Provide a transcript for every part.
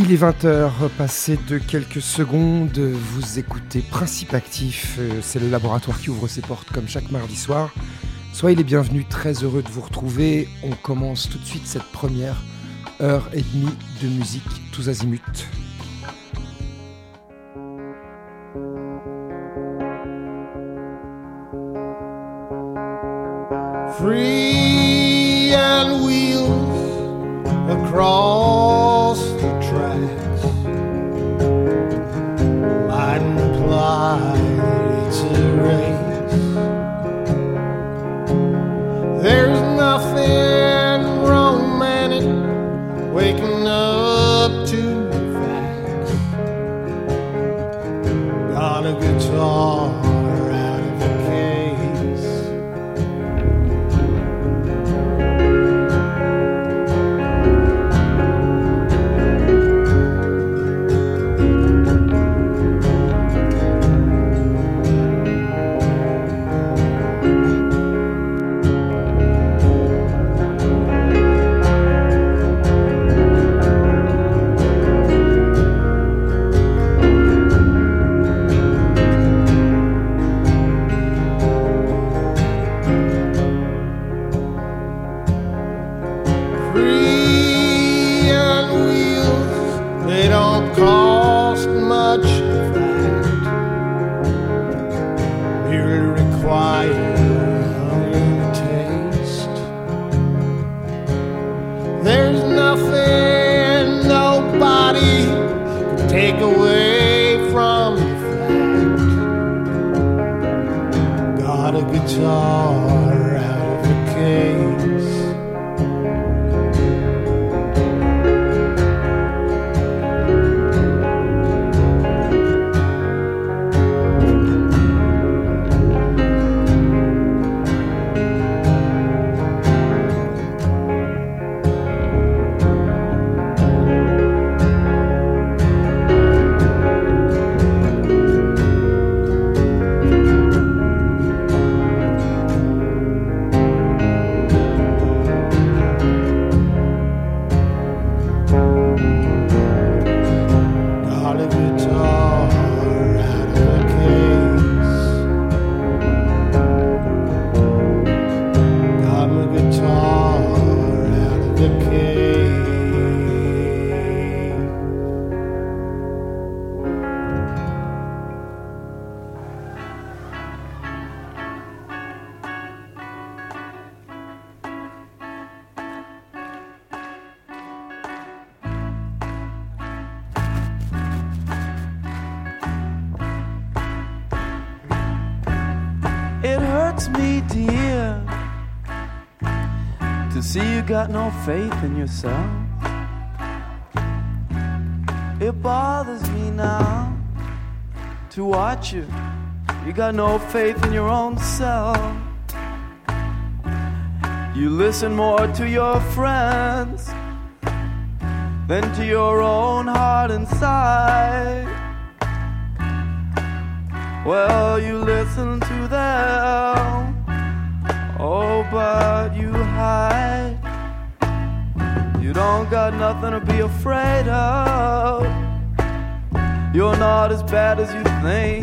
Il est 20h, passé de quelques secondes, vous écoutez Principe Actif, c'est le laboratoire qui ouvre ses portes comme chaque mardi soir. Soyez les bienvenus, très heureux de vous retrouver. On commence tout de suite cette première heure et demie de musique tous azimuts. Free and wheels across the tracks might imply it's a race. There's nothing romantic waking up to the facts. Got a guitar out of the case. Got no faith in yourself. It bothers me now to watch you. You got no faith in your own self. You listen more to your friends than to your own heart inside. Well, you listen to them, oh, but you hide. You don't got nothing to be afraid of. You're not as bad as you think,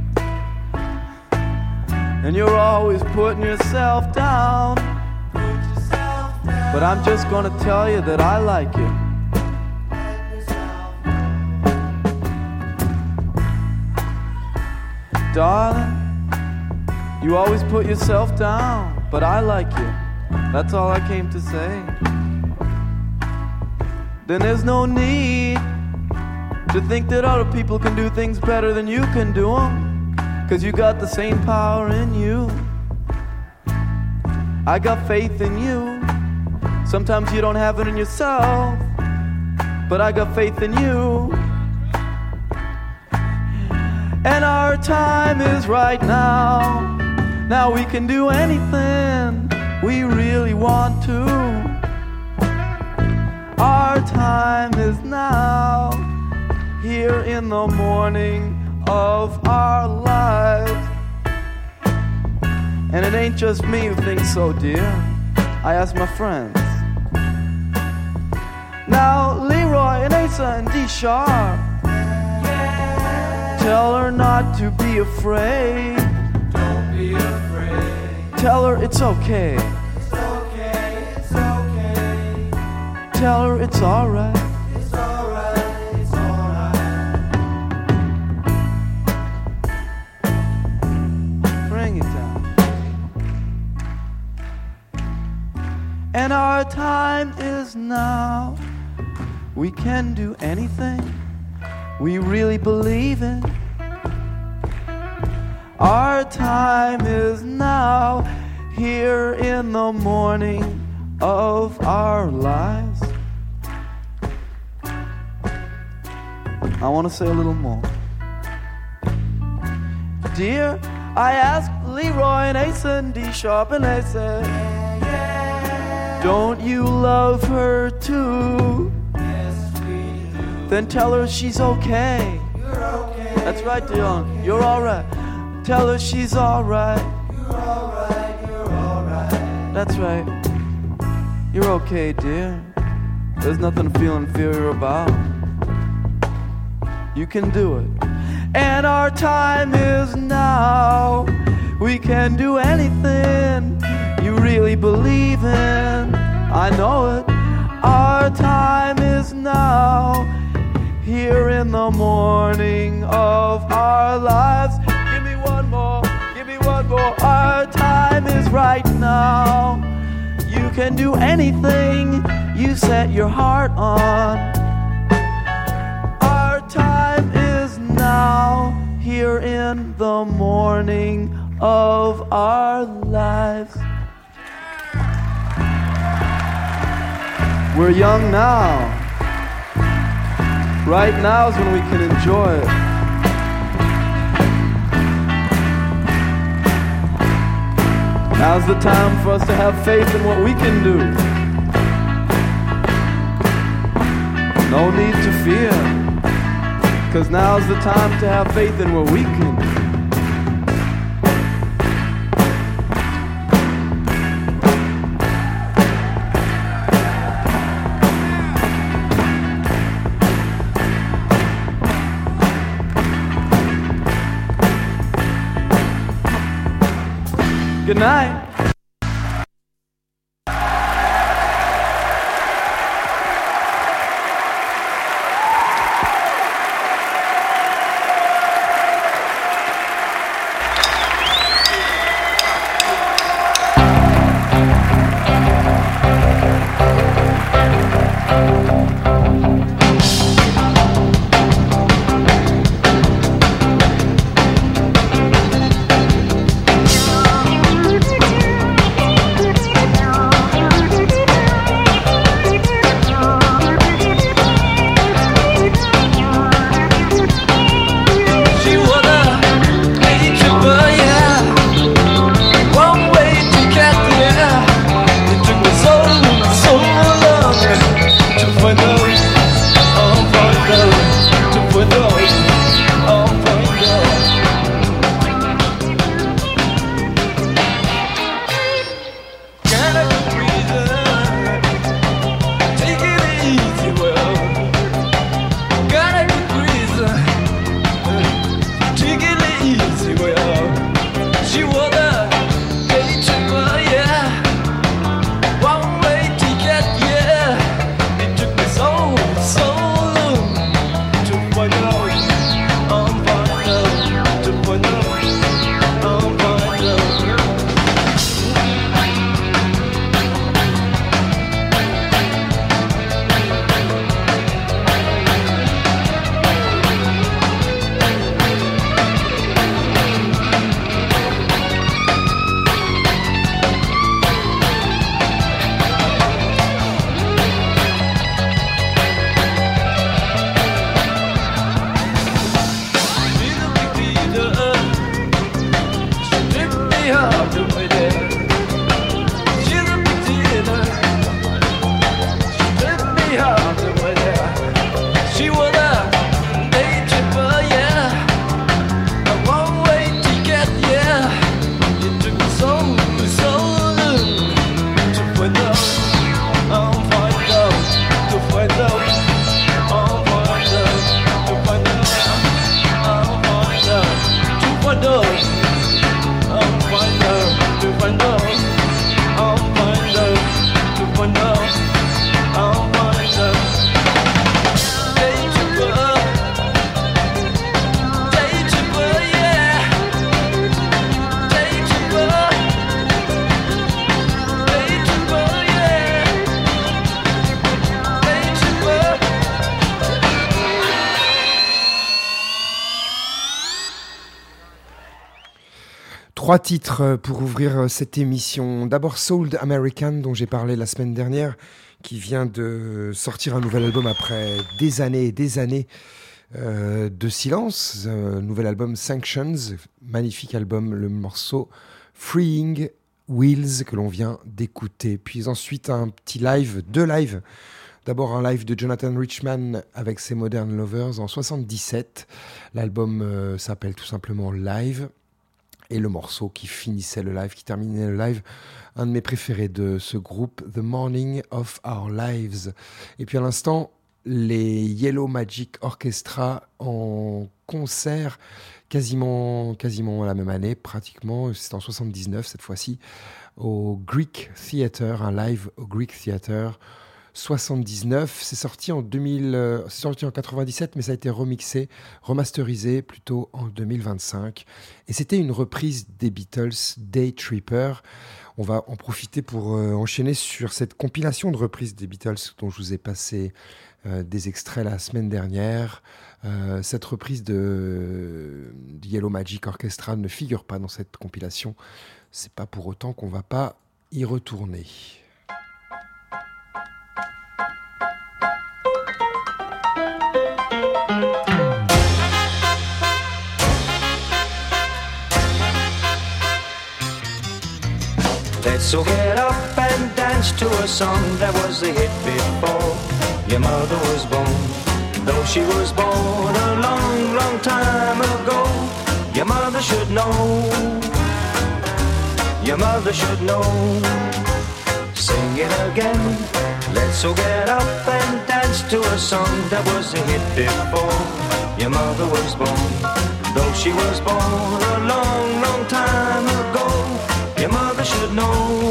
and you're always putting yourself down. But I'm just gonna tell you that I like you. Darling, you always put yourself down, but I like you. That's all I came to say. Then there's no need to think that other people can do things better than you can do them, 'cause you got the same power in you. I got faith in you. Sometimes you don't have it in yourself, but I got faith in you. And our time is right now. Now we can do anything we really want to. Our time is now, here in the morning of our lives. And it ain't just me who thinks so, dear. I ask my friends. Now Leroy and Asa and D Sharp, tell her not to be afraid. Don't be afraid. Tell her it's okay. It's okay, it's okay. Tell her it's alright. It's alright, it's alright. Bring it down. And our time is now. We can do anything we really believe in. Our time is now, here in the morning of our lives. I want to say a little more. Dear, I asked Leroy and Asa and D Sharp, and they said, don't you love her too? Yes, we do. Then tell her she's okay. You're okay. That's right, Dion. You're alright. Tell her she's alright. You're alright, you're alright. That's right. You're okay, dear. There's nothing to feel inferior about. You can do it. And our time is now. We can do anything you really believe in. I know it. Our time is now, here in the morning of our lives. Give me one more, give me one more. Our time is right now. You can do anything you set your heart on. Our time is now, here in the morning of our lives. We're young now. Right now is when we can enjoy it. Now's the time for us to have faith in what we can do. No need to fear, 'cause now's the time to have faith in what we can do. Good night. 3 titres pour ouvrir cette émission. D'abord Souled American, dont j'ai parlé la semaine dernière, qui vient de sortir un nouvel album après des années et des années de silence. Nouvel album Sanctions, magnifique album, le morceau Freeing Wheels que l'on vient d'écouter. Puis ensuite un petit live, 2 lives. D'abord un live de Jonathan Richman avec ses Modern Lovers en 77. L'album s'appelle tout simplement Live. Et le morceau qui finissait le live, qui terminait le live, un de mes préférés de ce groupe, The Morning of Our Lives. Et puis à l'instant, les Yellow Magic Orchestra en concert, quasiment la même année, pratiquement, c'est en 79 cette fois-ci, au Greek Theatre, un live au Greek Theatre. 79, c'est sorti en 97, mais ça a été remixé, remasterisé plutôt en 2025. Et c'était une reprise des Beatles, Day Tripper. On va en profiter pour enchaîner sur cette compilation de reprises des Beatles dont je vous ai passé des extraits la semaine dernière. Cette reprise de Yellow Magic Orchestra ne figure pas dans cette compilation. C'est pas pour autant qu'on va pas y retourner. Let's all get up and dance to a song that was a hit before your mother was born. Though she was born a long, long time ago, your mother should know. Your mother should know. Sing it again. Let's all get up and dance to a song that was a hit before your mother was born. Though she was born a long, long time ago, your mother should know.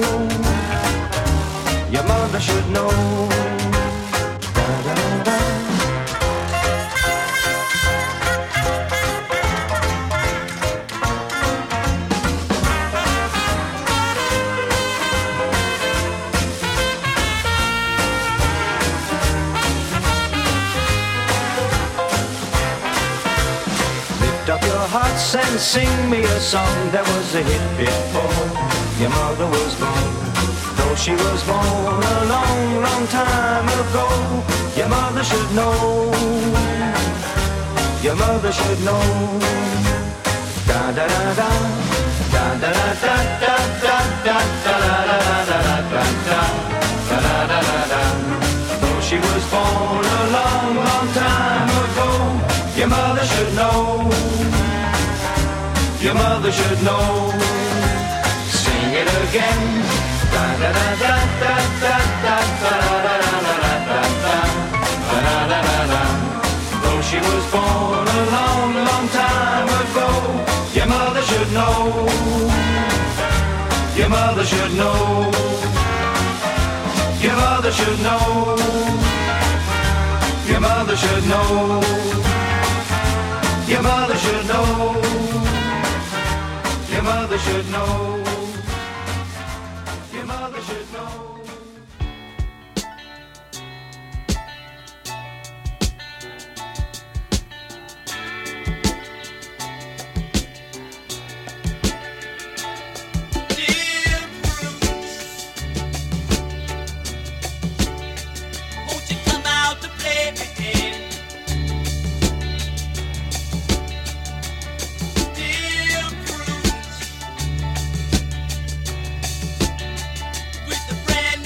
Your mother should know. Da, da, da. Lift up your hearts and sing me a song that was a hit before your mother was born. Though she was born a long, long time ago, your mother should know. Your mother should know. Da da da da. Da da da da da da da da da da da da da da da. Though she was born a long, long time ago, your mother should know. Your mother should know. Sing it again. Da da da da da da da da da da da da da da. Though she was born a long, long time ago, your mother should know. Your mother should know. Your mother should know. Your mother should know. Your mother should know. Your mother should know. Your mother should know. Won't you come out to play again? Dear Prudence, with the brand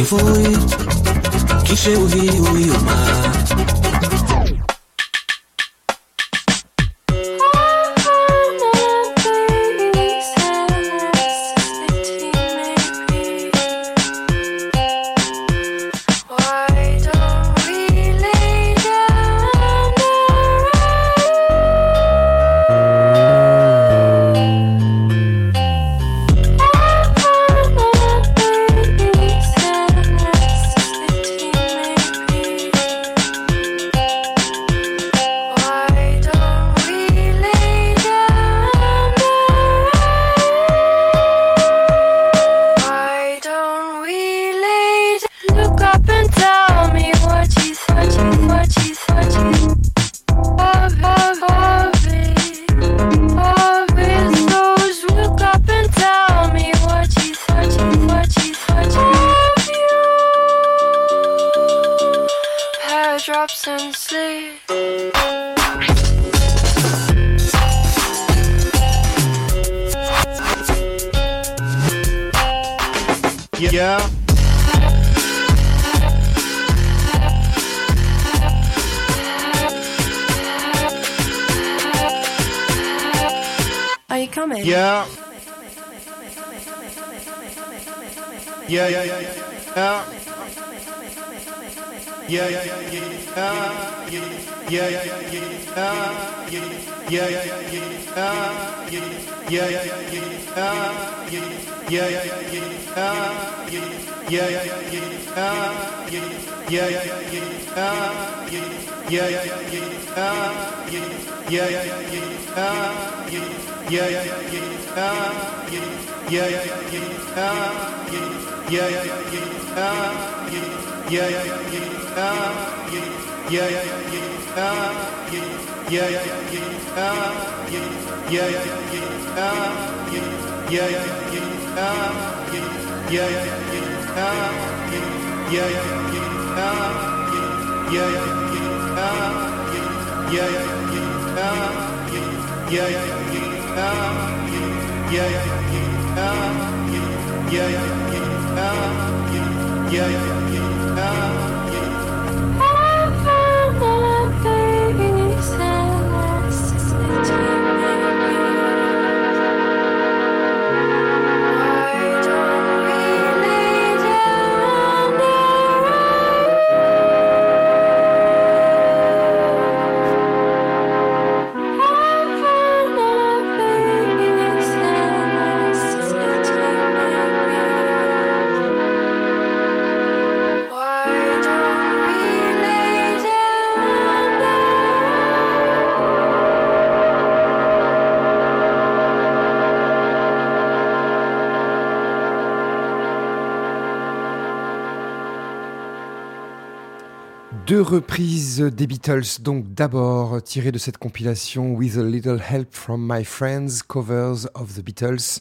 Quem foi? Quem chegou, viu e o mar? Drops and sleep. Yeah. Are you coming? Yeah. Yeah, yeah, yeah, yeah. Yeah, yeah, yeah, yeah, yeah, yeah, yeah, Deux reprises des Beatles, donc d'abord tirées de cette compilation With a Little Help from My Friends, Covers of the Beatles,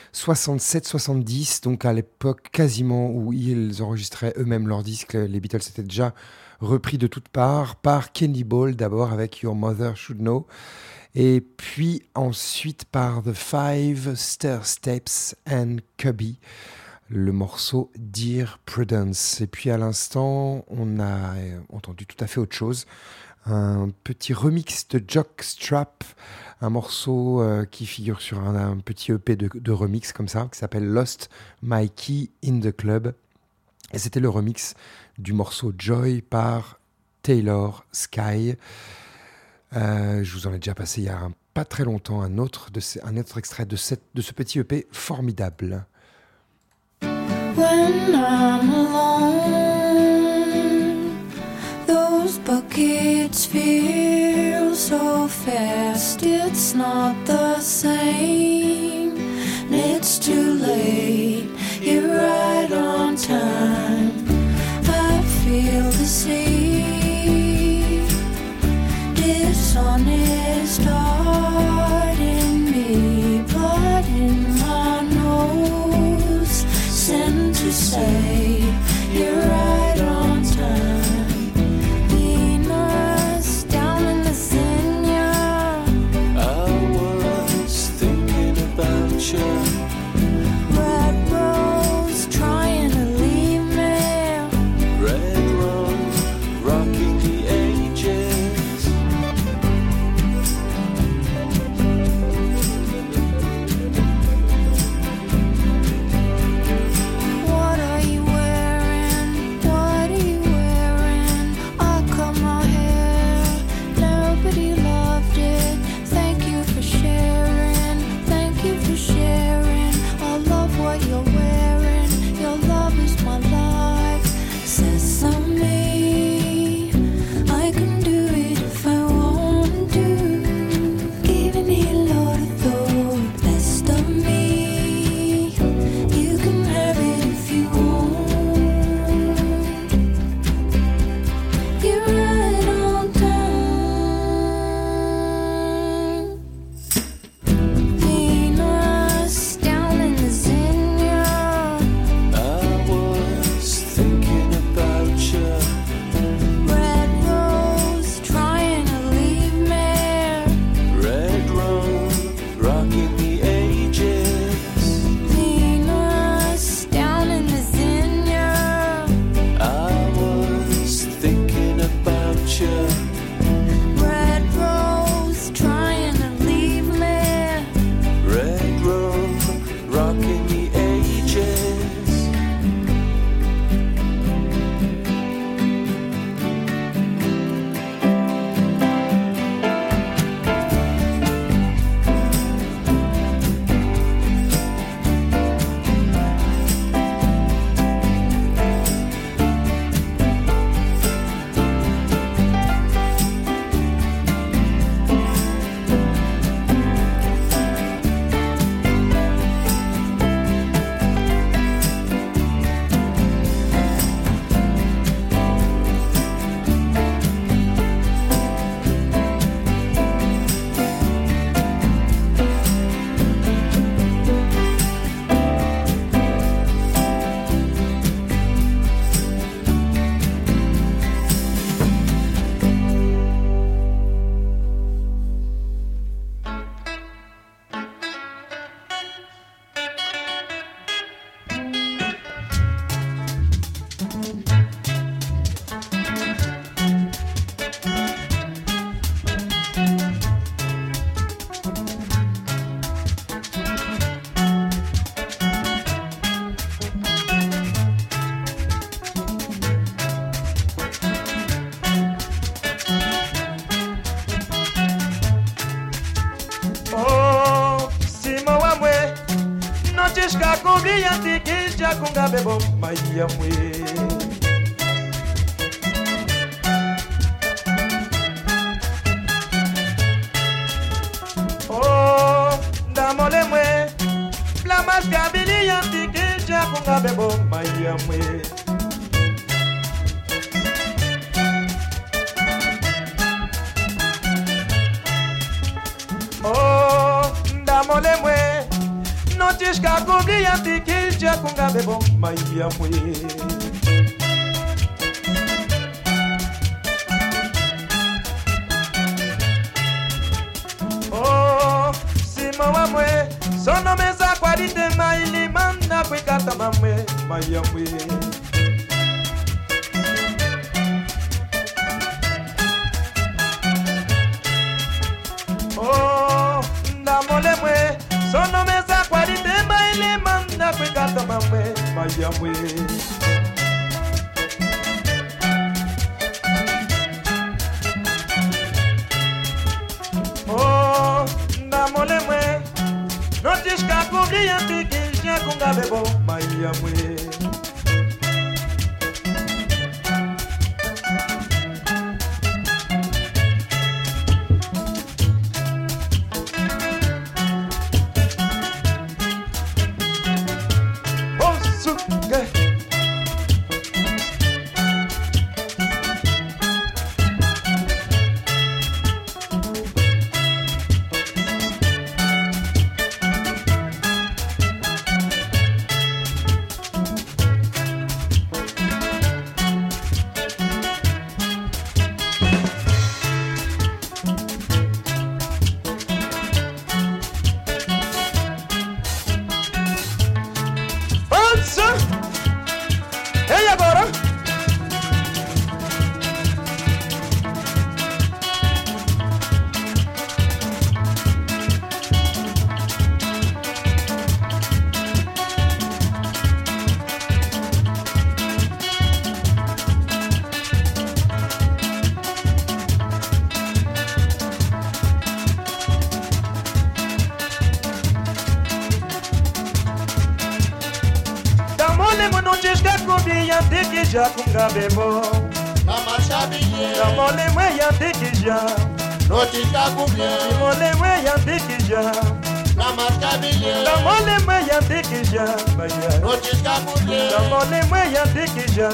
67-70, donc à l'époque quasiment où ils enregistraient eux-mêmes leurs disques, les Beatles étaient déjà repris de toutes parts, par Kenny Ball d'abord avec Your Mother Should Know, et puis ensuite par The Five Stair Steps and Cubby, le morceau Dear Prudence. Et puis à l'instant, on a entendu tout à fait autre chose. Un petit remix de Jockstrap, un morceau qui figure sur un petit EP de remix comme ça, qui s'appelle Lost My Key in the Club. Et c'était le remix du morceau Joy par Taylor Sky. Je vous en ai déjà passé il y a pas très longtemps un autre extrait de ce petit EP formidable. When I'm alone, those buckets fill so fast. It's not the same. It's too late. You're right on time. I feel the sea. Dishonest heart in me, blood in my nose. Send to say you're right on time. Venus down in the Senya. I was thinking about you. Red rose trying to leave me. Notiska kubriyanti kisha kunga bebo mayamwe. Oh, ndamole mwe, blamaska biliyanti kisha kunga bebo mayamwe. Oh, ndamole mwe, notiska kubriyanti kisha kunga bebo mayamwe. Oh, sima wamwe, sono meza kwa dite maili manda kwekata mamwe mayamwe. Oh, ndamole mwe, sono meza kwa dite maili manda kwekata mamwe mayamwe. Oh, ndamole mwe, notiska kubriyanti kisha kunga bebo mayamwe. Osuke. Hey, agora. Damole monotiska kubriyanti kisha kunga bebo. Damole mwe yanti kisha. Notiska kubriyanti Damole mwe yanti kisha. Damole mwe yanti kisha. Notiska kubriyanti Damole mwe yanti kisha.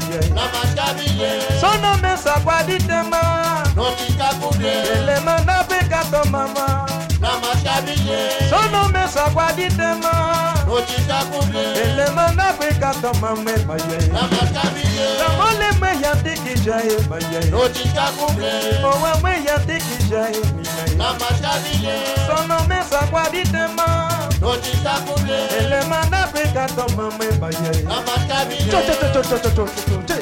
Sono mesa kwa ditema. Notiska kubriyanti Ele manda pekato mama. Sono mesa kwa ditema. Notiska kubriyanti Ele manda pekato mama maye. Damole mwe yanti kisha maye. Notiska kubriyanti Mowe mwe yanti kisha maye. Sono mesa kwa ditema. Notiska kubriyanti Ele manda pekato mama maye. Cho cho cho cho cho cho cho.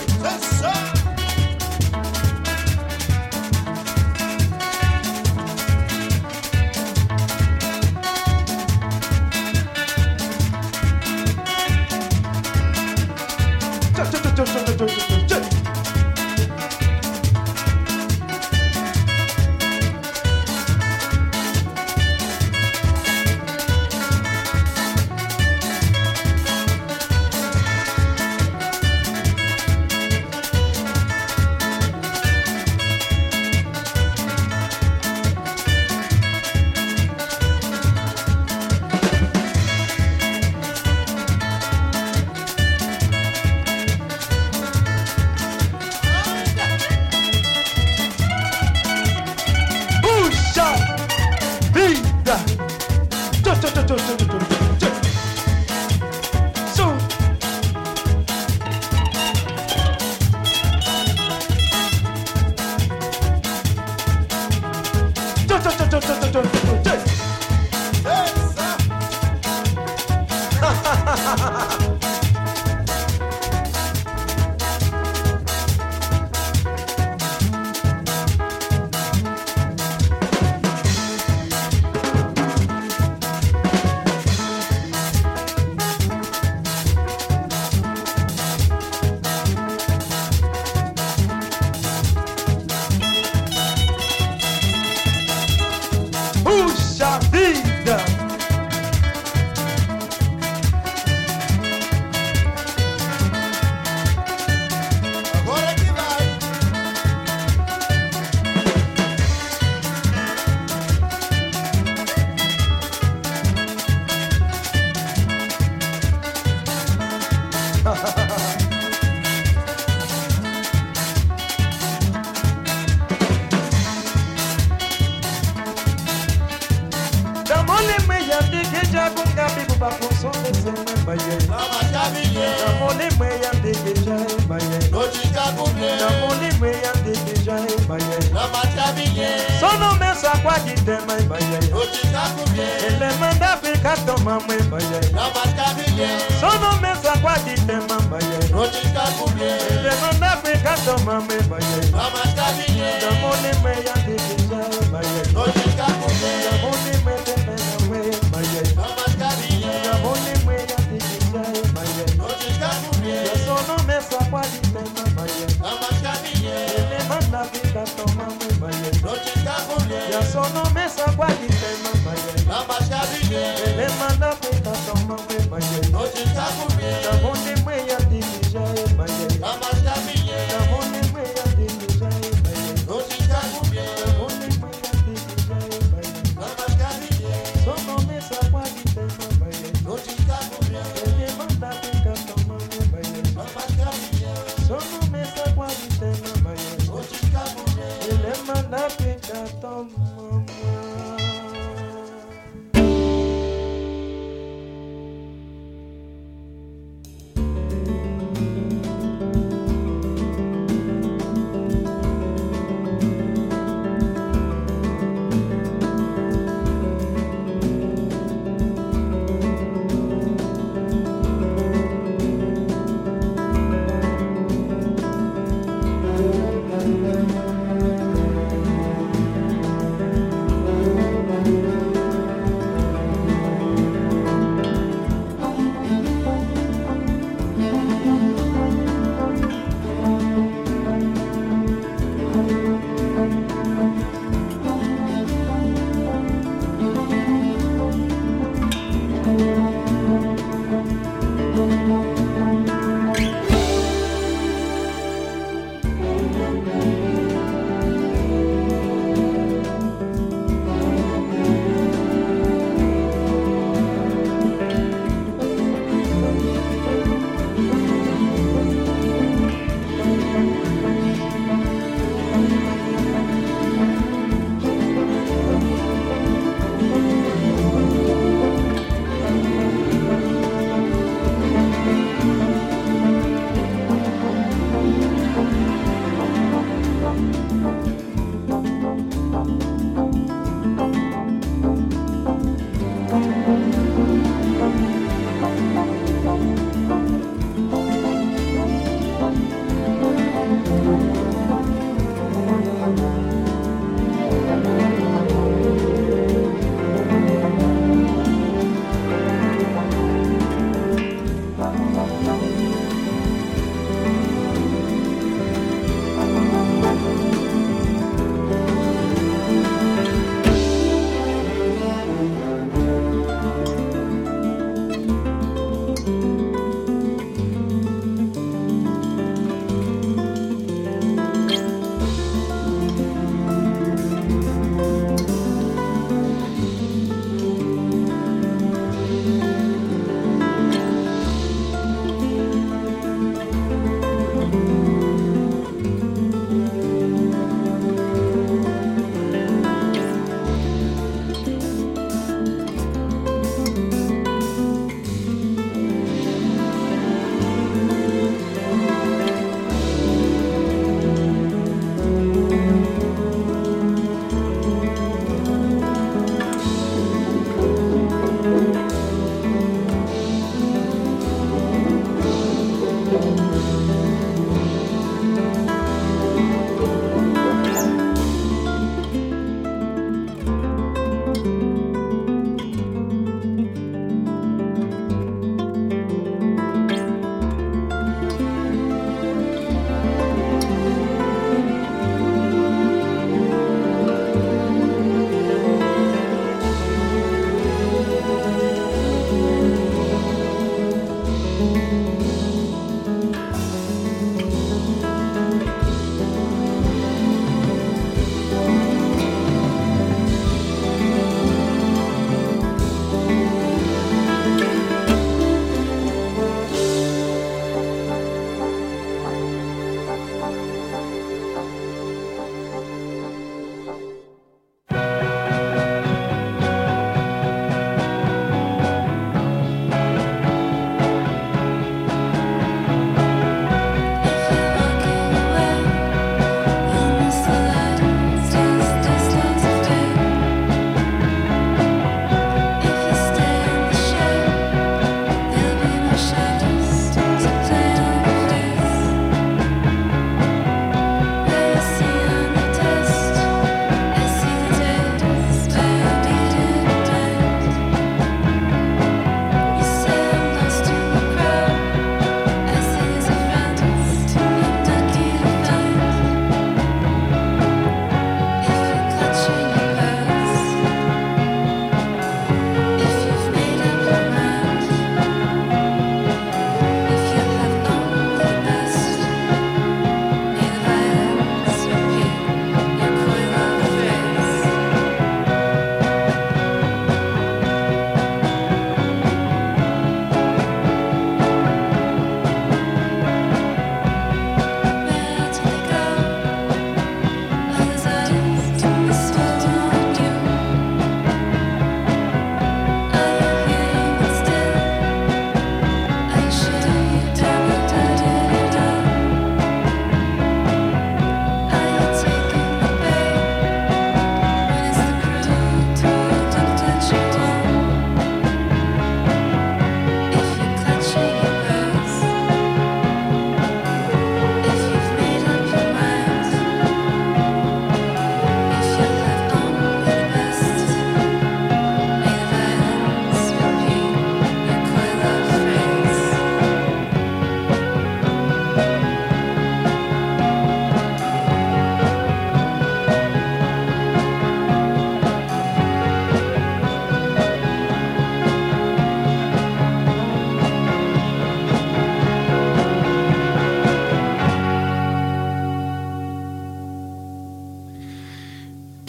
Namoni mweya dekeja baye. Notika kumye. Namoni mweya dekeja baye. Namatabiye. Sono mesa kwa kitema baye. Notika kumye. Ele manda pikato mamwe baye. Namatabiye. Sono mesa kwa kitema baye. Notika kumye. Ele manda pikato mamwe baye. Namatabiye. Namoni mweya dekeja baye. Notika kumye. Namoni mweya baye. Namatabiye. Namoni mweya dekeja baye. Notika kumye. Sono mesa kwa kitema baye. Namatabiye. Ele manda pikato mamwe baye. Notika kumye. Sono mesa kwa kitema baye. Namatabiye. Ele manda pikato mamwe baye. Notika kumye. Namoni mweya dekeja baye. Namatabiye. Namoni mweya dekeja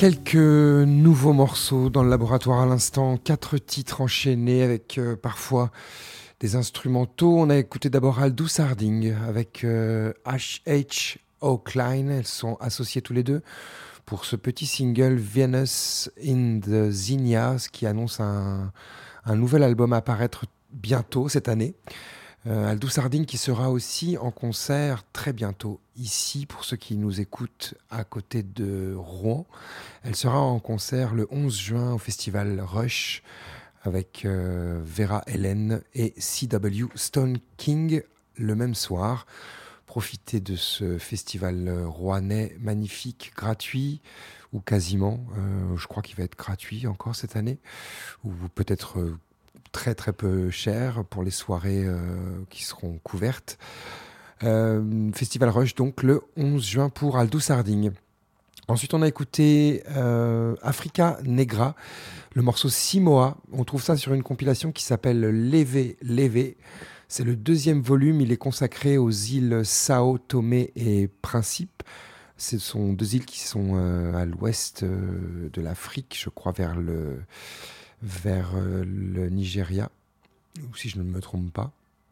Quelques nouveaux morceaux dans le laboratoire à l'instant, 4 titres enchaînés avec parfois des instrumentaux. On a écouté d'abord Aldous Harding avec H. O'Klein. Elles sont associées tous les deux pour ce petit single Venus in the Zinnias qui annonce un nouvel album à apparaître bientôt cette année. Aldous Harding qui sera aussi en concert très bientôt ici pour ceux qui nous écoutent à côté de Rouen. Elle sera en concert le 11 juin au festival Rush avec Vera Ellen et C.W. Stone King le même soir. Profitez de ce festival rouennais magnifique, gratuit ou quasiment. Je crois qu'il va être gratuit encore cette année ou peut-être très très peu cher pour les soirées qui seront couvertes. Festival Rush donc le 11 juin pour Aldous Harding. Ensuite on a écouté Africa Negra, le morceau Simoa. On trouve ça sur une compilation qui s'appelle Leve Leve. C'est le 2e volume, il est consacré aux îles Sao Tomé et Principe. Ce sont 2 îles qui sont à l'ouest de l'Afrique, je crois vers le Nigeria, ou si je ne me trompe pas.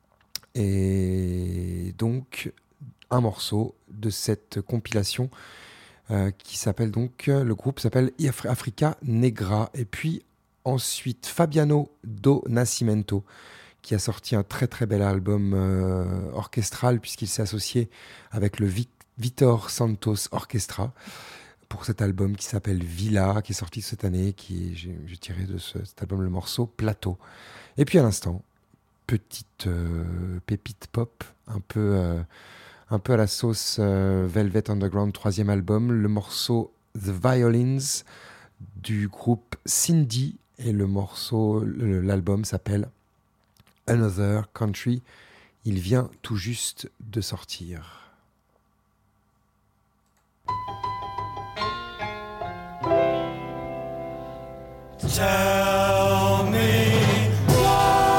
Et donc, un morceau de cette compilation qui s'appelle donc, le groupe s'appelle Africa Negra. Et puis ensuite, Fabiano do Nascimento, qui a sorti un très très bel album orchestral, puisqu'il s'est associé avec le Vitor Santos Orchestra pour cet album qui s'appelle Villa, qui est sorti cette année, j'ai tiré de cet album le morceau Plateau. Et puis à l'instant, petite pépite pop, un peu à la sauce Velvet Underground, 3e album, le morceau The Violins du groupe Cindy, et l'album s'appelle Another Country. Il vient tout juste de sortir. Tell me why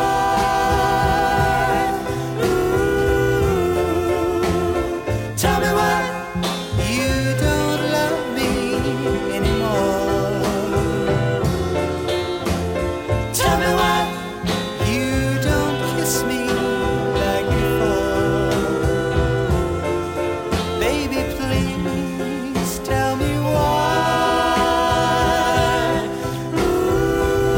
you don't love me anymore. Tell me why you don't kiss me like before. Baby, please tell me why.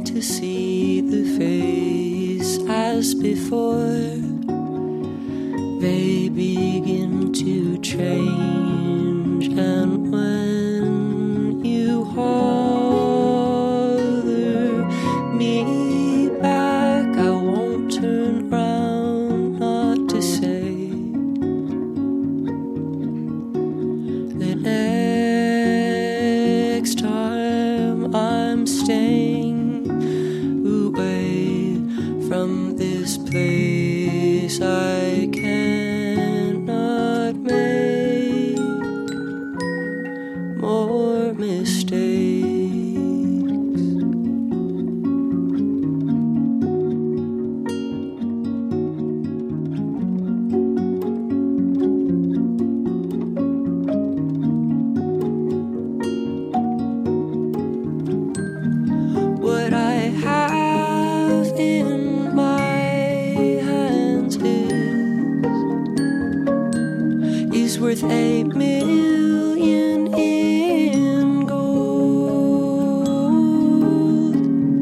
to see the face as before. They begin to change, and when you holler me back, I won't turn round not to say the next time I'm staying away from this place. I cannot make more mistakes. What I have in my hands is worth 8 million in gold.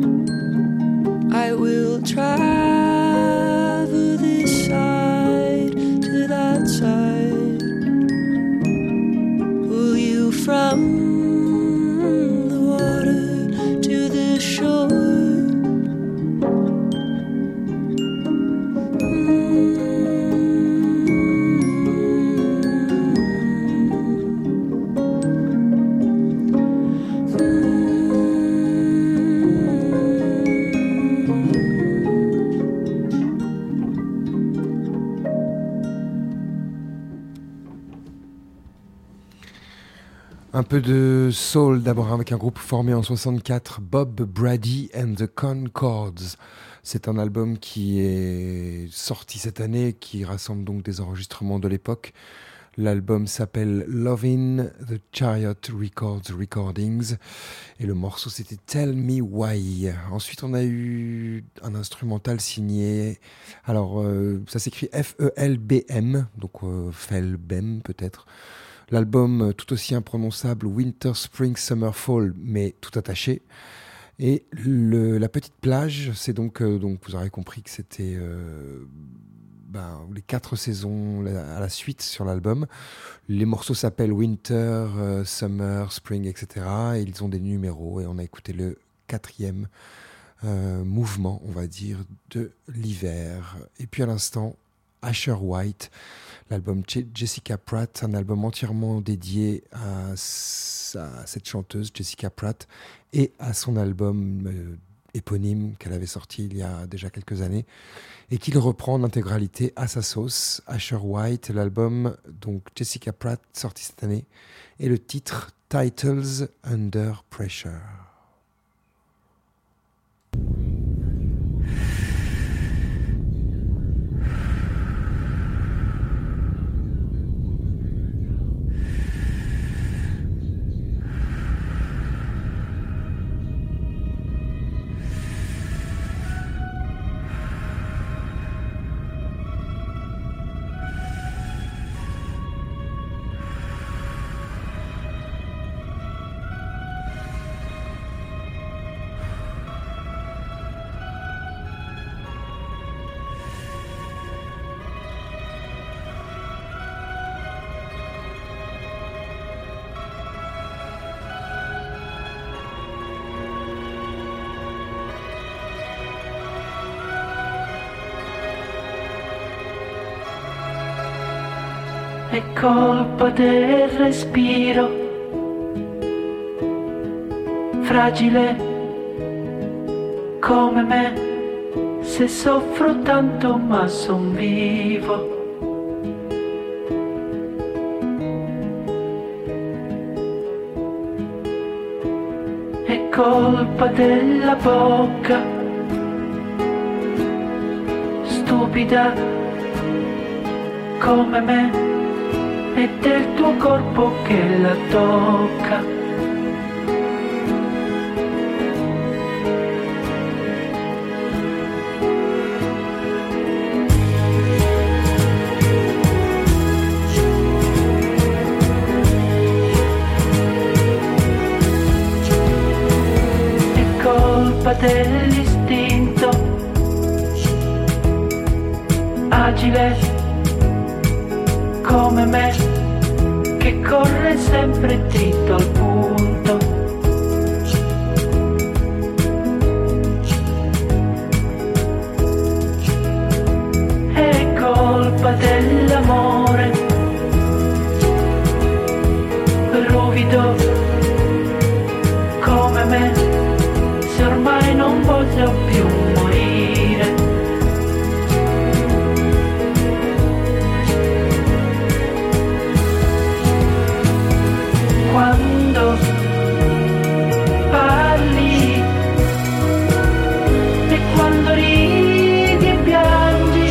I will travel this side to that side, pull you from the water to the shore. Un peu de soul d'abord avec un groupe formé en 64, Bob Brady and the Concords. C'est un album qui est sorti cette année, qui rassemble donc des enregistrements de l'époque. L'album s'appelle Lovin' the Chariot Recordings et le morceau c'était Tell Me Why. Ensuite on a eu un instrumental signé, alors ça s'écrit F-E-L-B-M, donc Felbem peut-être. L'album tout aussi imprononçable Winter, Spring, Summer, Fall, mais tout attaché. Et la petite plage, c'est donc vous aurez compris que c'était les 4 saisons à la suite sur l'album. Les morceaux s'appellent Winter, Summer, Spring, etc. Et ils ont des numéros et on a écouté le 4e mouvement, on va dire, de l'hiver. Et puis à l'instant, Asher White, l'album Jessica Pratt, un album entièrement dédié à cette chanteuse Jessica Pratt et à son album éponyme qu'elle avait sorti il y a déjà quelques années et qu'il reprend en intégralité à sa sauce. Asher White, l'album donc Jessica Pratt sorti cette année et le titre Titles Under Pressure. È colpa del respiro, fragile come me, se soffro tanto ma son vivo. È colpa della bocca, stupida come me, e del tuo corpo che la tocca. È colpa colpa dell'istinto agile come me, che corre sempre dritto al punto. È colpa dell'amore ruvido come me, se ormai non voglio più morire. Quando parli e quando ridi e piangi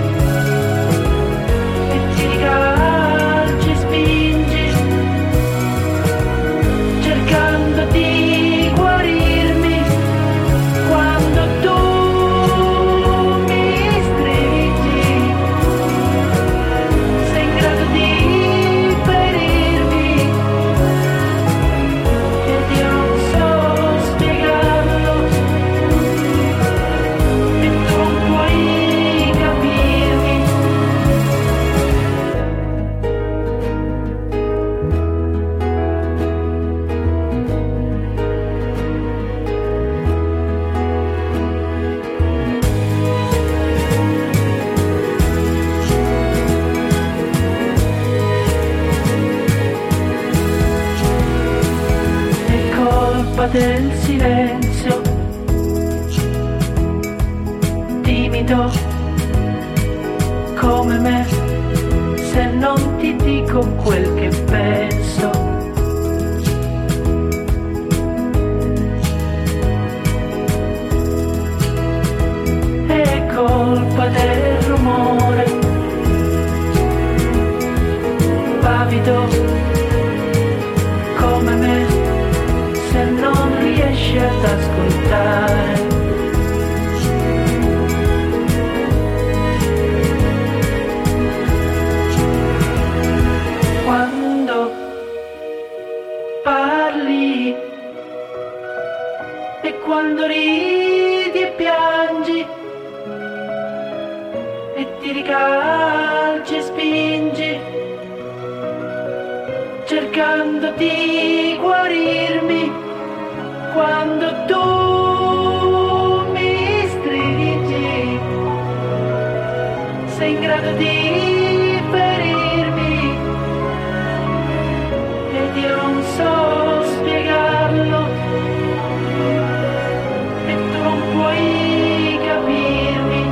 e ti ricalci, spingi, cercando di guarirmi, quando tu mi stringi, sei in grado di ferirmi ed io non so spiegarlo e tu non puoi capirmi. È colpa del silenzio timido come me, se non ti dico quel che penso. È colpa del rumore pavido come me, se non riesci ad ascoltare. Quando parli e quando ridi e piangi e ti ricalci e spingi, cercando di guarirmi, quando tu mi stringi, sei in grado di ferirmi ed io non so spiegarlo e tu non puoi capirmi.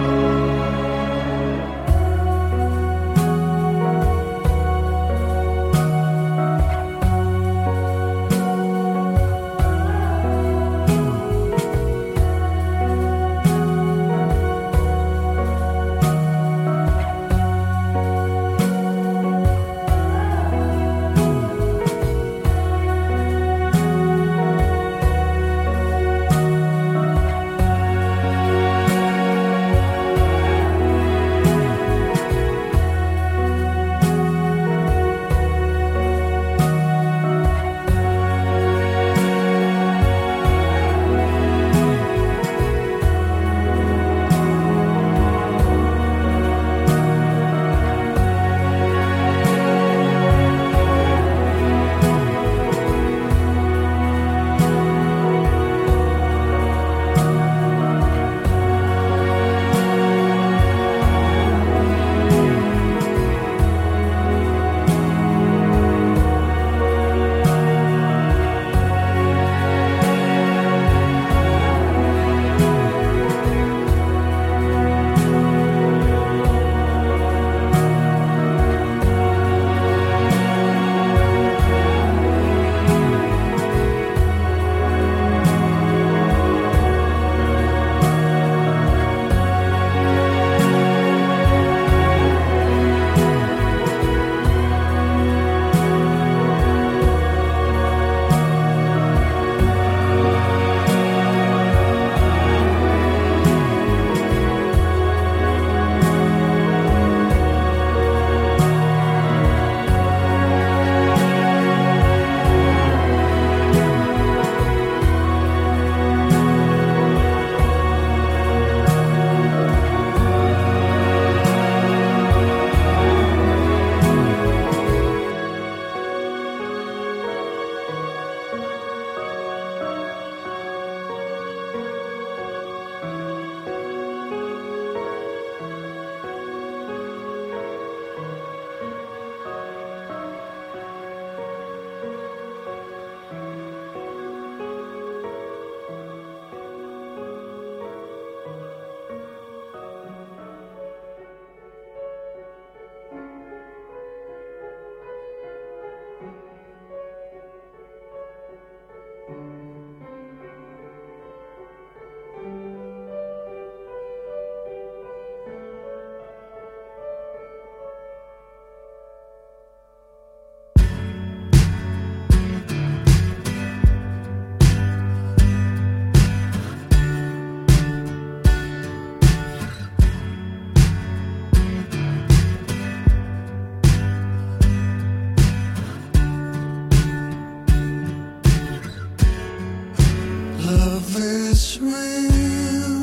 Love is real.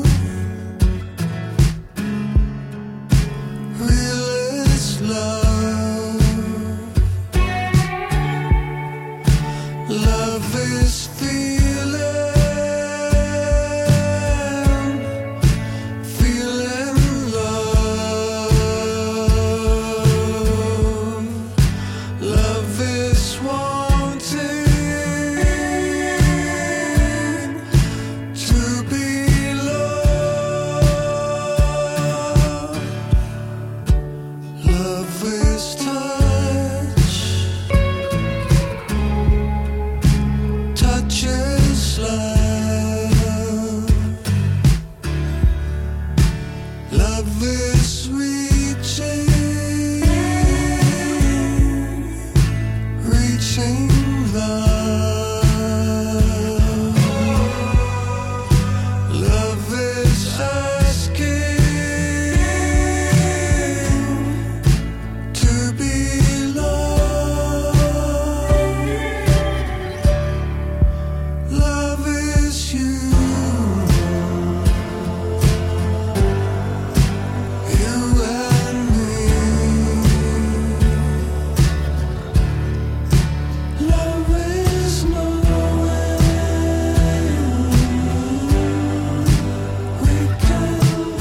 Real is love. Love is feeling. Feeling love. Love is wanting to be loved. Love is touch. Touch is love. Love is reaching. Reaching love. Love is asking to be loved. Love is you. You and me. Love is knowing we can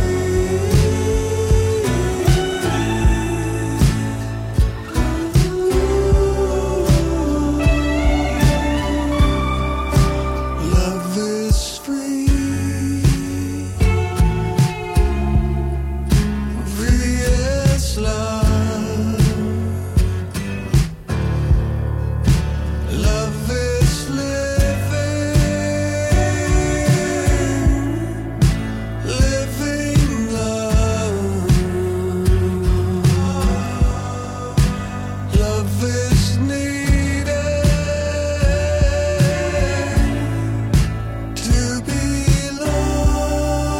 be. Love is free. Free is love. Love is living. Living love. Love is needed to be loved.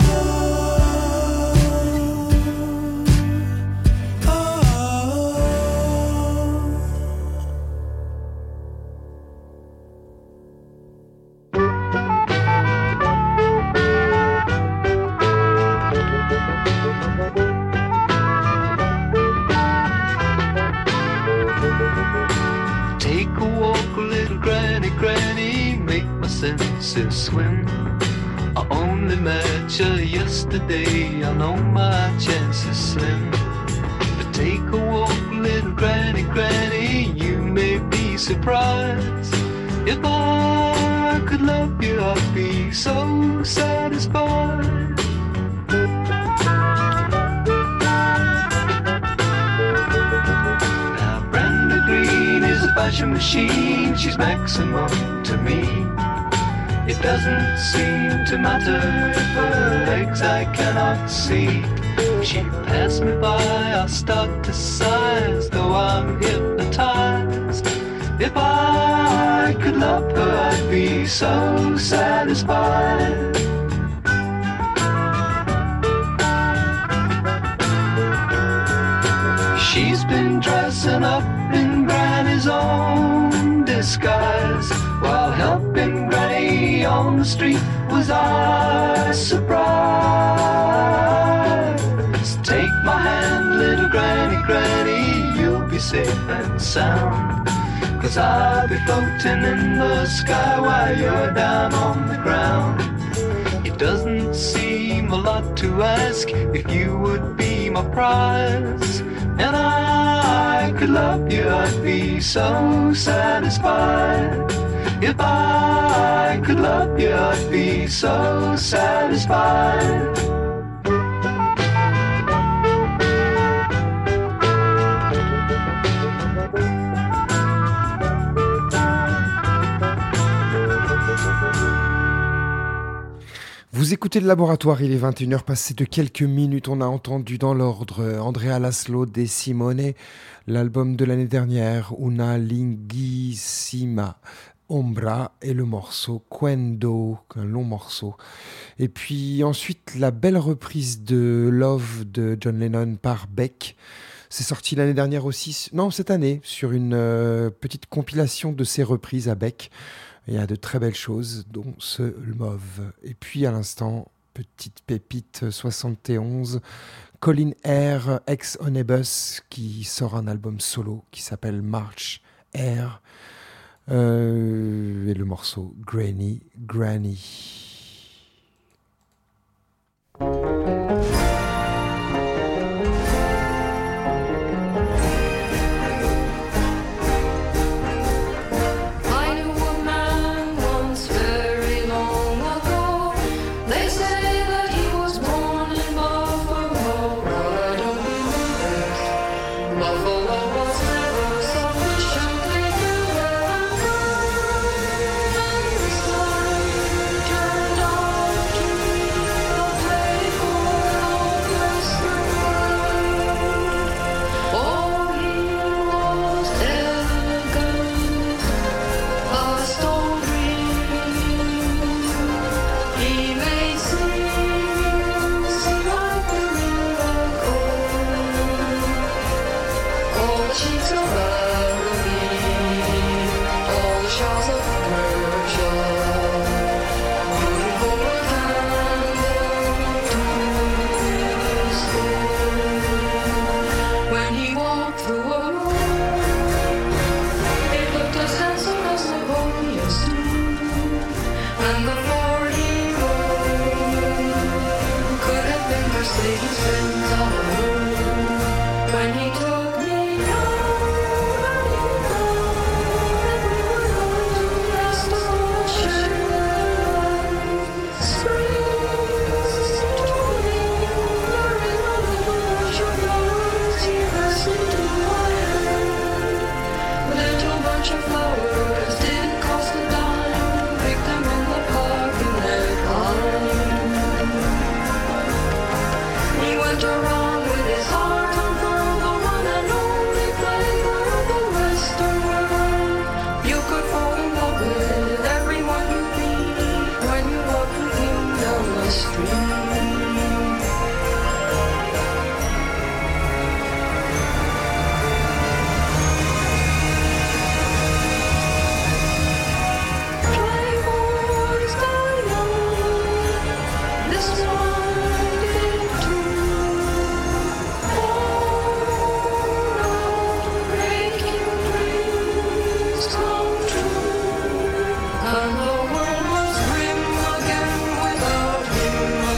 Take a walk, little granny, granny, make my senses swim. I only met you yesterday, I know my chances slim. But take a walk, little granny, granny, you may be surprised. If I could love you, I'd be so satisfied. Now Brenda Green is a fashion machine, she's maximum to me. It doesn't seem to matter if her legs I cannot see. She passed me by, I start to sigh as though I'm hypnotized. If I could love her, I'd be so satisfied. She's been dressing up in Granny's own disguise, while helping Granny on the street was our surprise. Take my hand, little Granny, Granny, you'll be safe and sound. 'Cause I'll be floating in the sky while you're down on the ground. It doesn't seem a lot to ask if you would be my prize. And I could love you, I'd be so satisfied. If I could love you, I'd be so satisfied. Vous écoutez le Laboratoire, il est 21h passé de quelques minutes. On a entendu dans l'ordre Andrea Laszlo de Simone, l'album de l'année dernière, Una Linguissima Ombra, et le morceau Quendo, un long morceau. Et puis ensuite la belle reprise de Love de John Lennon par Beck. C'est sorti l'année dernière aussi, non cette année, sur une petite compilation de ses reprises à Beck. Il y a de très belles choses, dont ce Mauve. Et puis à l'instant, petite pépite 71, Colin Air, ex-Onebus, qui sort un album solo qui s'appelle March Air. Et le morceau Granny. And the world was grim again without him.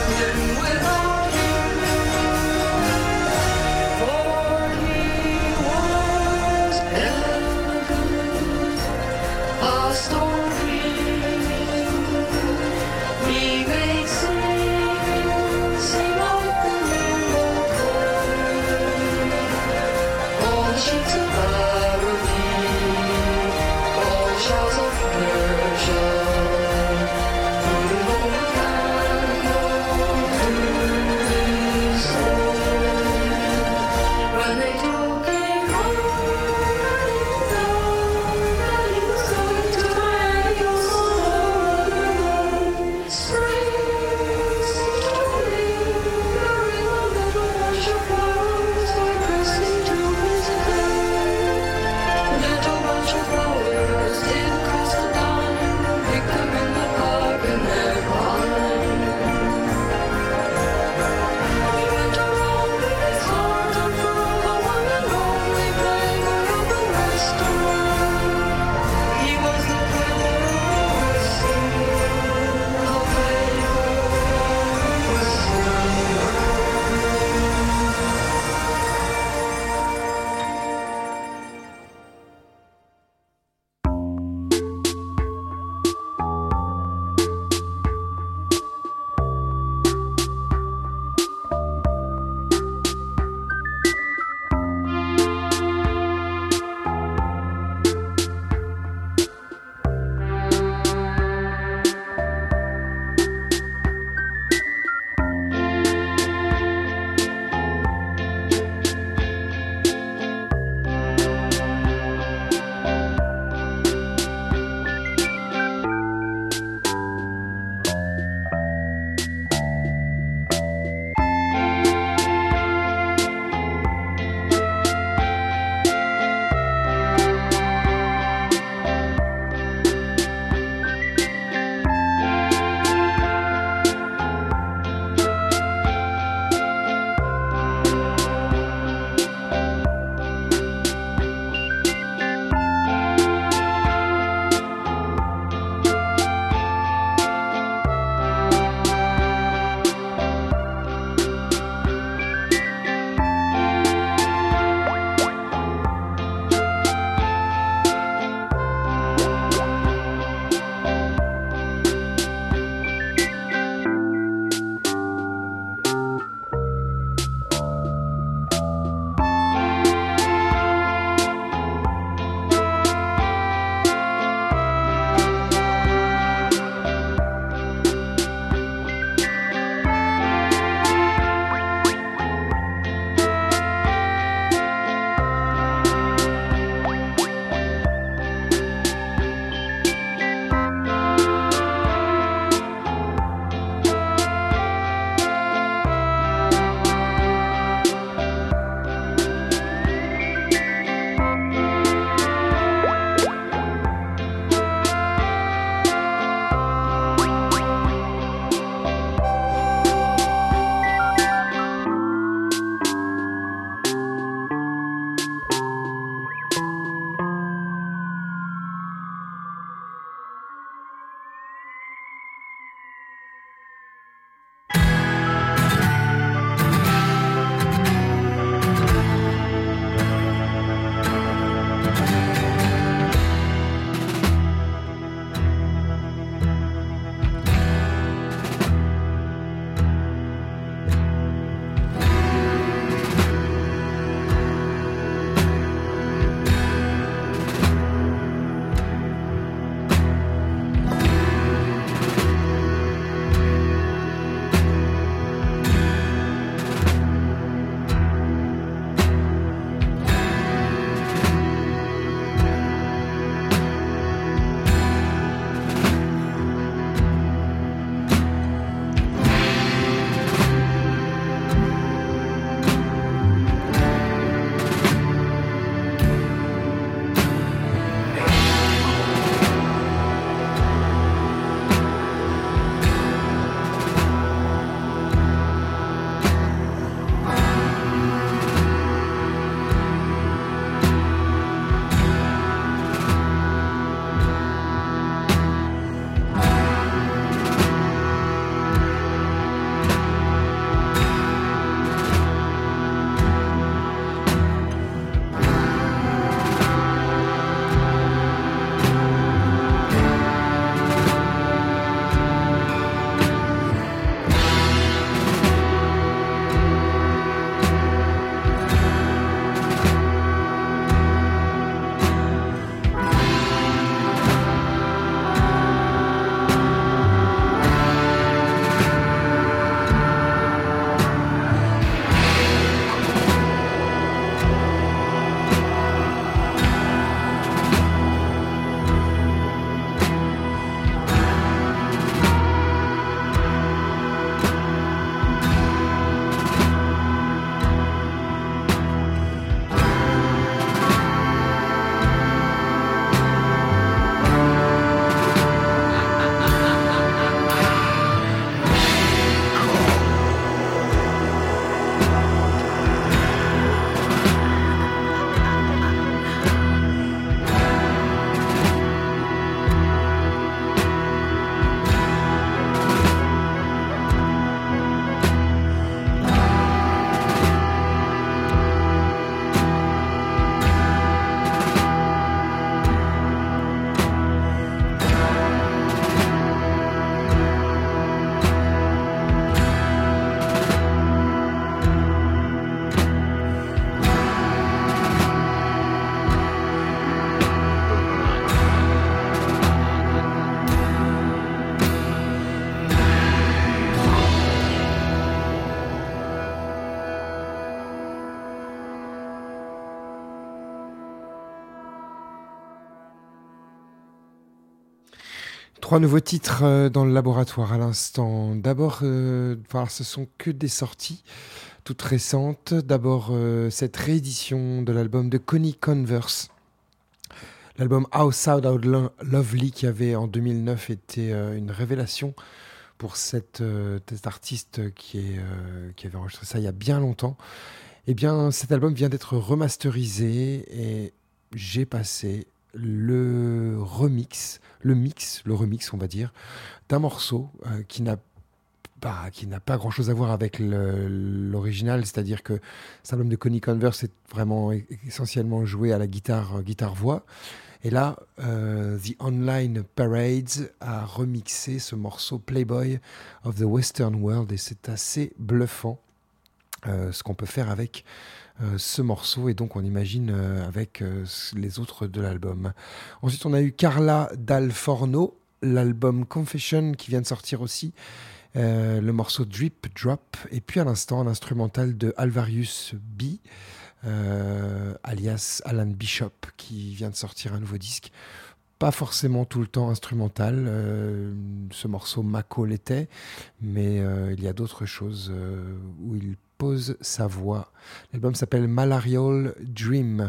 3 nouveaux titres dans le laboratoire à l'instant. D'abord, ce sont que des sorties toutes récentes. D'abord, cette réédition de l'album de Connie Converse. L'album House Out Lovely qui avait en 2009 été une révélation pour cet artiste qui avait enregistré ça il y a bien longtemps. Eh bien, cet album vient d'être remasterisé et j'ai passé le remix, on va dire, d'un morceau qui n'a pas grand-chose à voir avec l'original, c'est-à-dire que cet album de Connie Converse est vraiment essentiellement joué à la guitare-voix. Et là, The Online Parades a remixé ce morceau Playboy of the Western World et c'est assez bluffant ce qu'on peut faire avec ce morceau et donc on imagine avec les autres de l'album. Ensuite, on a eu Carla Dal Forno, l'album Confession qui vient de sortir aussi. Le morceau Drip Drop et puis à l'instant l'instrumental de Alvarius B alias Alan Bishop qui vient de sortir un nouveau disque, pas forcément tout le temps instrumental, ce morceau Mako l'était, mais il y a d'autres choses où il pose sa voix. L'album s'appelle Malarial Dream.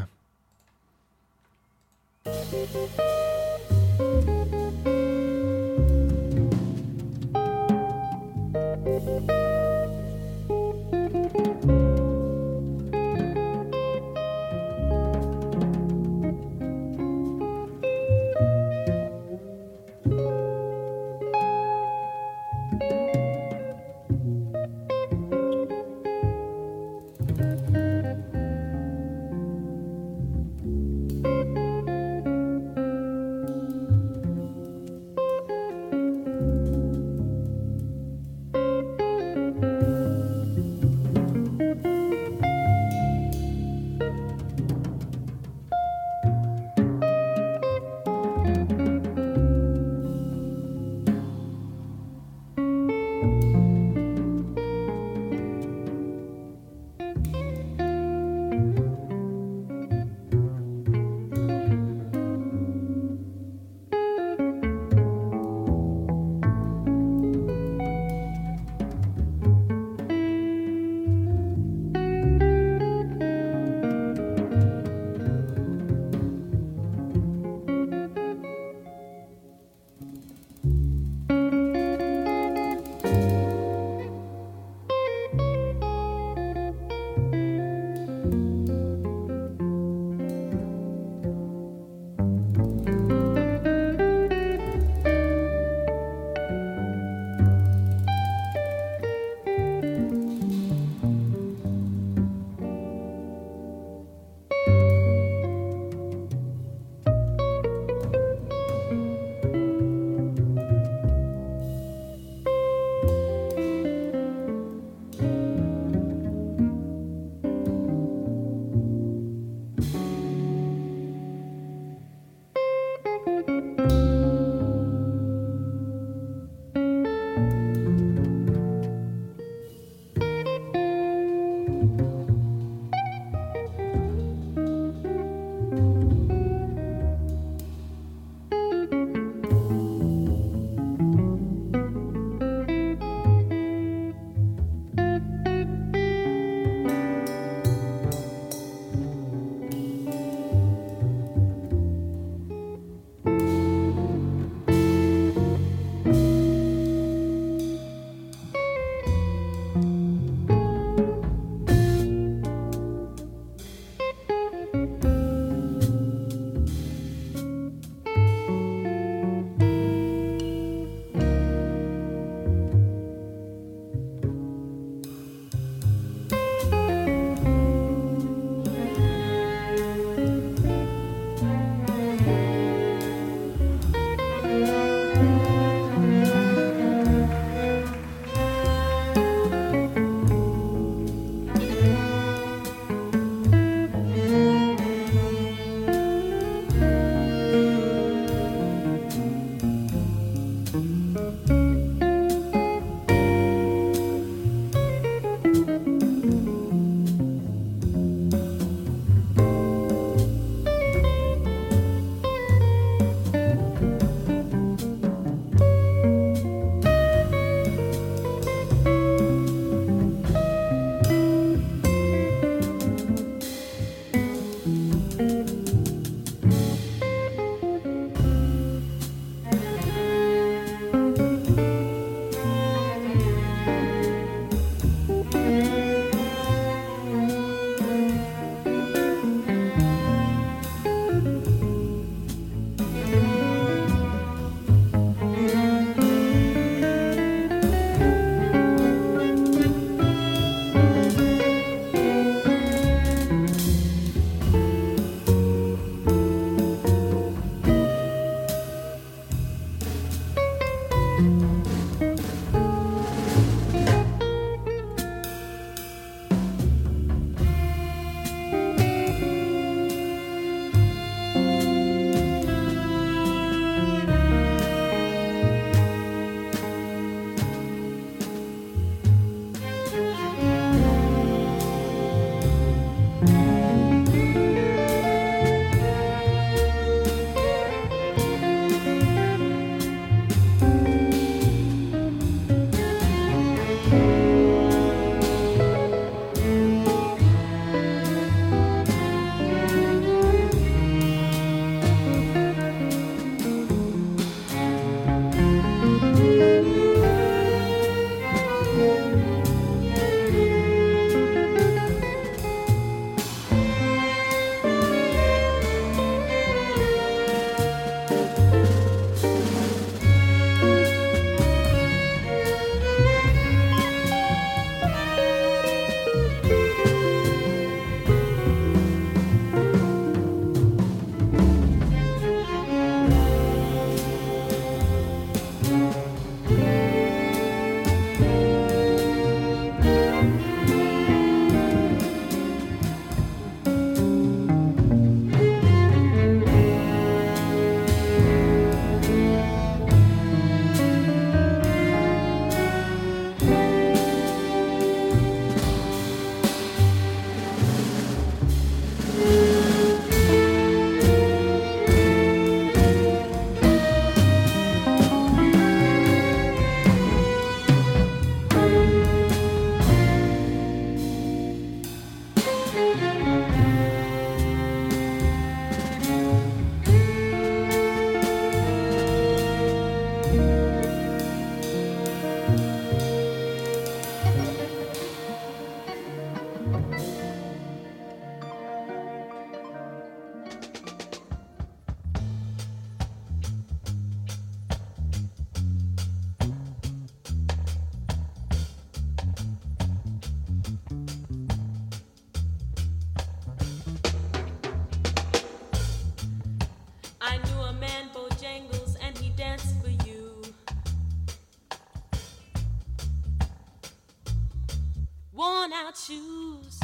worn out shoes.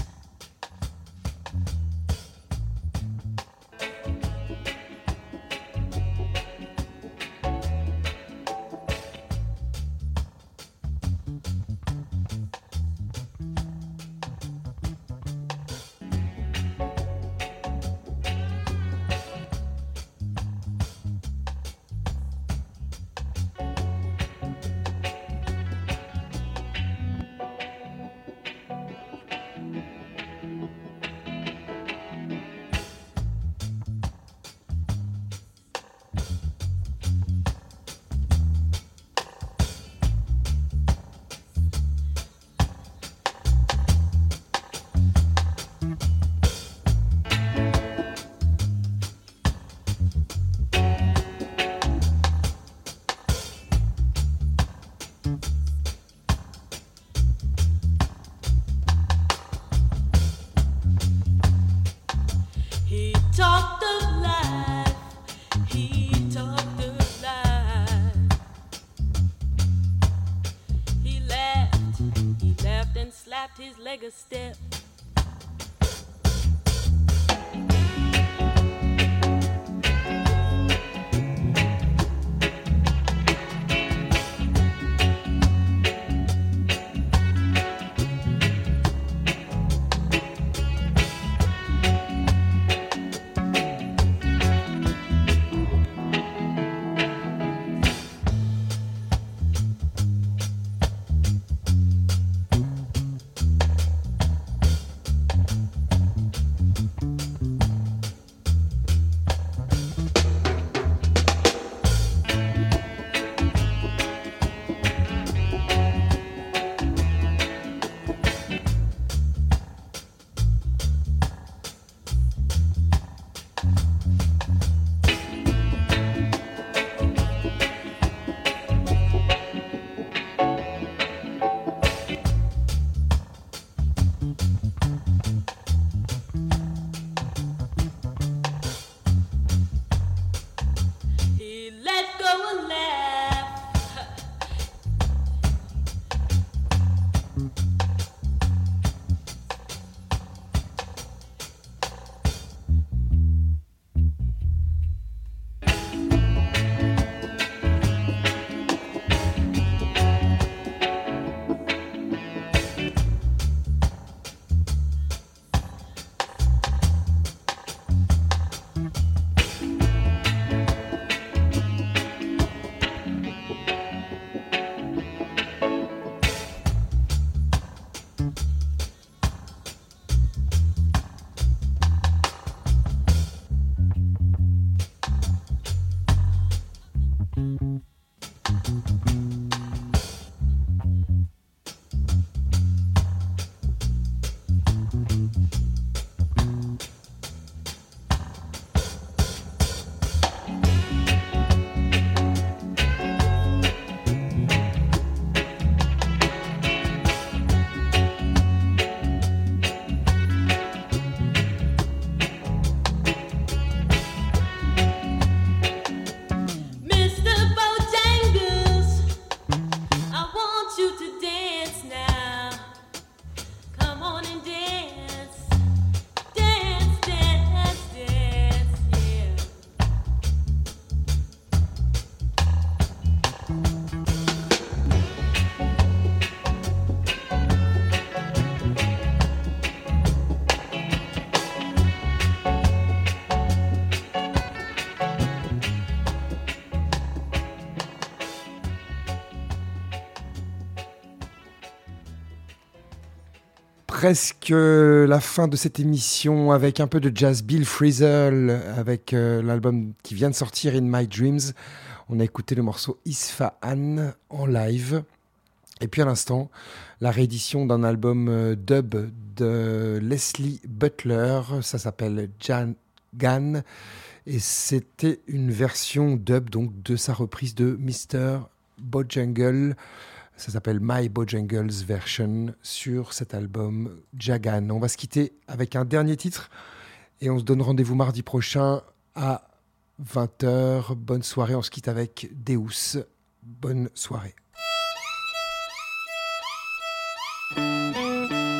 His leg a step. Presque la fin de cette émission avec un peu de jazz. Bill Frisell avec l'album qui vient de sortir In My Dreams. On a écouté le morceau Isfahan en live. Et puis à l'instant, la réédition d'un album dub de Leslie Butler. Ça s'appelle Gan. Et c'était une version dub donc, de sa reprise de Mr. Bojangle. Ça s'appelle My Bojangles Version sur cet album Jagan. On va se quitter avec un dernier titre et on se donne rendez-vous mardi prochain à 20h. Bonne soirée, on se quitte avec Deus. Bonne soirée.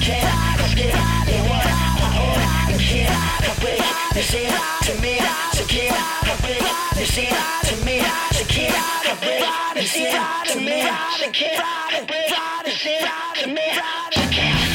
Listen to me,